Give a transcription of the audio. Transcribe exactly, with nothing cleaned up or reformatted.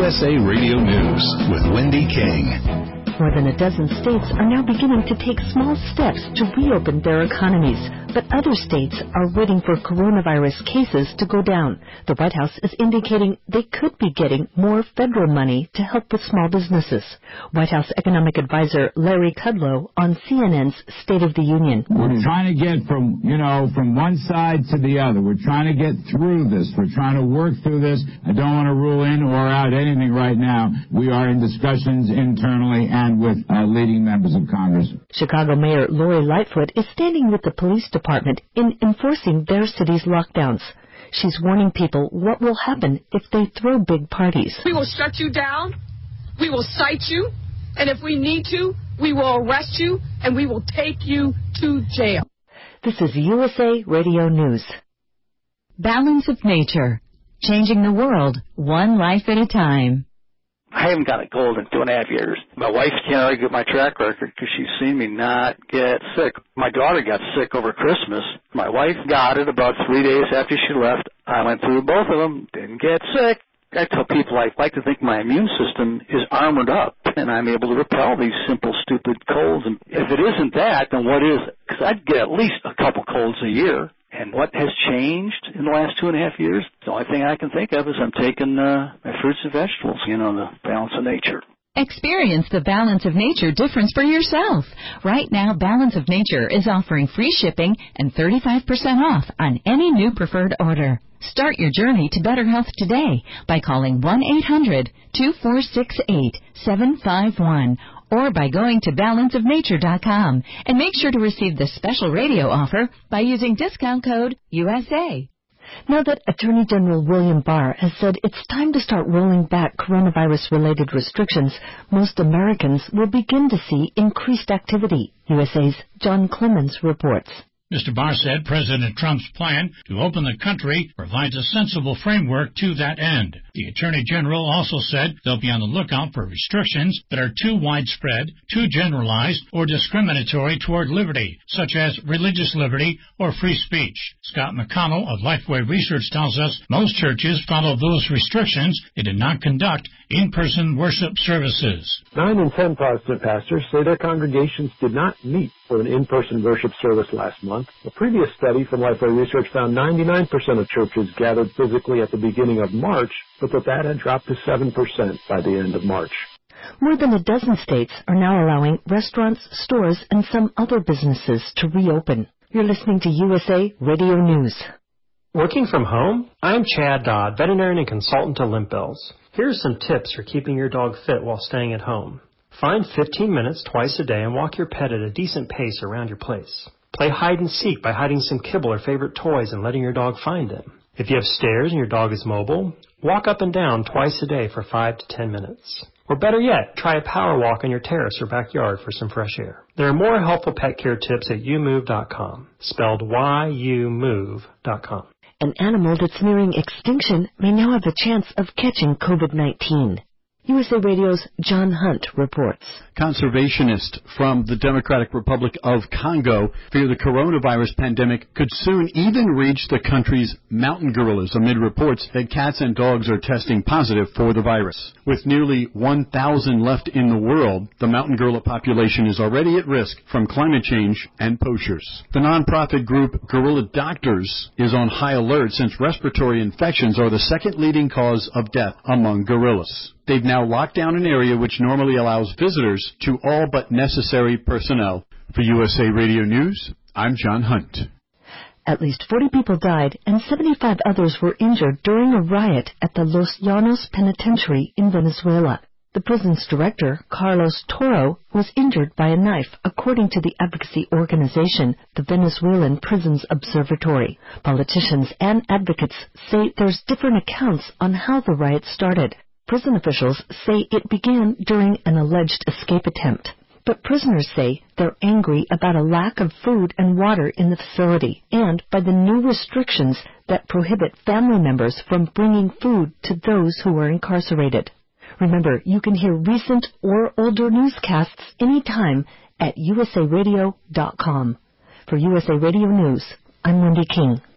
S A Radio News with Wendy King. More than a dozen states are now beginning to take small steps to reopen their economies, but other states are waiting for coronavirus cases to go down. The White House is indicating they could be getting more federal money to help with small businesses. White House economic advisor Larry Kudlow on C N N's State of the Union. We're trying to get from, you know, from one side to the other. We're trying to get through this. We're trying to work through this. I don't want to rule in or out anything right now. We are in discussions internally and with uh, leading members of Congress. Chicago Mayor Lori Lightfoot is standing with the police department in enforcing their city's lockdowns. She's warning people what will happen if they throw big parties. We will shut you down, we will cite you, and if we need to, we will arrest you, and we will take you to jail. This is U S A Radio News. Balance of Nature, changing the world one life at a time. I haven't got a cold in two and a half years. My wife can't argue with my track record because she's seen me not get sick. My daughter got sick over Christmas. My wife got it about three days after she left. I went through both of them, didn't get sick. I tell people I like to think my immune system is armored up, and I'm able to repel these simple, stupid colds. And if it isn't that, then what is it? Because I'd get at least a couple colds a year. And what has changed in the last two and a half years? The only thing I can think of is I'm taking uh, my fruits and vegetables, you know, the balance of nature. Experience the Balance of Nature difference for yourself. Right now, Balance of Nature is offering free shipping and thirty-five percent off on any new preferred order. Start your journey to better health today by calling one eight hundred two four six eight seven five one or by going to balance of nature dot com, and make sure to receive the special radio offer by using discount code U S A. Now that Attorney General William Barr has said it's time to start rolling back coronavirus-related restrictions, most Americans will begin to see increased activity. U S A's John Clemens reports. Mister Barr said President Trump's plan to open the country provides a sensible framework to that end. The Attorney General also said they'll be on the lookout for restrictions that are too widespread, too generalized, or discriminatory toward liberty, such as religious liberty or free speech. Scott McConnell of Lifeway Research tells us most churches follow those restrictions. They did not conduct in-person worship services. Nine in ten Protestant pastors say their congregations did not meet for an in-person worship service last month. A previous study from Lifeway Research found ninety-nine percent of churches gathered physically at the beginning of March, but that that had dropped to seven percent by the end of March. More than a dozen states are now allowing restaurants, stores, and some other businesses to reopen. You're listening to U S A Radio News. Working from home? I'm Chad Dodd, veterinarian and consultant to Limp Bills. Here are some tips for keeping your dog fit while staying at home. Find fifteen minutes twice a day and walk your pet at a decent pace around your place. Play hide and seek by hiding some kibble or favorite toys and letting your dog find them. If you have stairs and your dog is mobile, walk up and down twice a day for five to ten minutes. Or better yet, try a power walk on your terrace or backyard for some fresh air. There are more helpful pet care tips at you move dot com, spelled Y U move dot com. An animal that's nearing extinction may now have a chance of catching COVID nineteen. U S A Radio's John Hunt reports. Conservationists from the Democratic Republic of Congo fear the coronavirus pandemic could soon even reach the country's mountain gorillas amid reports that cats and dogs are testing positive for the virus. With nearly one thousand left in the world, the mountain gorilla population is already at risk from climate change and poachers. The nonprofit group Gorilla Doctors is on high alert since respiratory infections are the second leading cause of death among gorillas. They've now locked down an area which normally allows visitors to all but necessary personnel. For U S A Radio News, I'm John Hunt. At least forty people died and seventy-five others were injured during a riot at the Los Llanos Penitentiary in Venezuela. The prison's director, Carlos Toro, was injured by a knife, according to the advocacy organization, the Venezuelan Prisons Observatory. Politicians and advocates say there's different accounts on how the riot started. Prison officials say it began during an alleged escape attempt. But prisoners say they're angry about a lack of food and water in the facility and by the new restrictions that prohibit family members from bringing food to those who are incarcerated. Remember, you can hear recent or older newscasts anytime at U S A radio dot com. For U S A Radio News, I'm Wendy King.